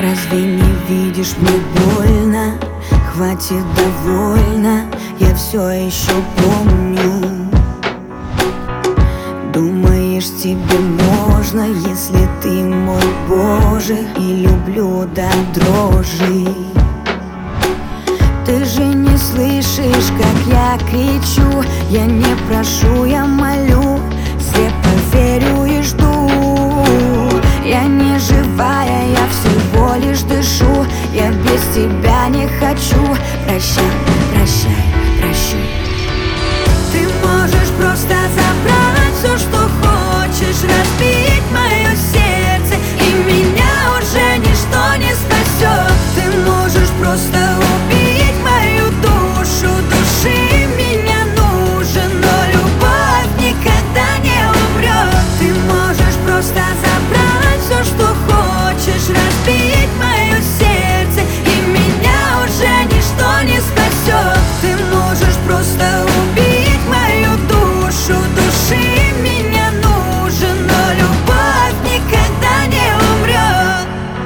Разве не видишь, мне больно? Хватит, довольно, я все еще помню. Думаешь, тебе можно, если ты мой Боже, и люблю до дрожи. Ты же не слышишь, как я кричу. Я не прошу, я молю, слепо верю и жду. Я не живая, я всего лишь дышу. Я без тебя не хочу. Прощай, прощай, прощай. Ты можешь просто забрать все, что хочешь, разбить мое сердце, и меня уже ничто не спасет. Ты можешь просто убить мою душу, души меня нужен, но любовь никогда не умрет. Ты можешь просто забрать все, что хочешь, разбить мое сердце, и меня уже ничто не спасет. Ты можешь просто убить мою душу, души меня нужен, но любовь никогда не умрет.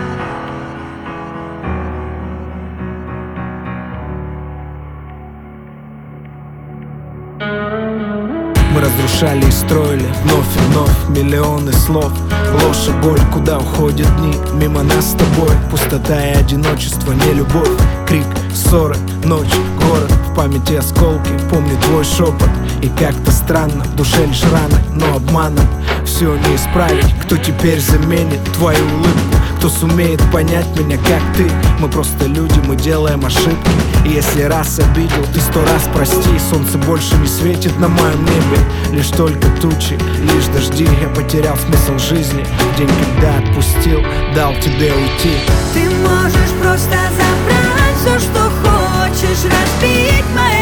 Мы разрушали и строили вновь и вновь миллионы слов. Ложь и боль, куда уходят дни мимо нас с тобой. Пустота и одиночество, не любовь. Крик, ссоры, ночь, город. В памяти осколки, помню твой шепот. И как-то странно, в душе лишь раны, но обманом все не исправить. Кто теперь заменит твою улыбку? Кто сумеет понять меня, как ты? Мы просто люди, мы делаем ошибки. И если раз обидел, ты 100 раз прости. Солнце больше не светит на моем небе, лишь только тучи, лишь дожди. Я потерял смысл жизни в день, когда отпустил, дал тебе уйти. Ты можешь просто забрать все, что хочешь, разбить мое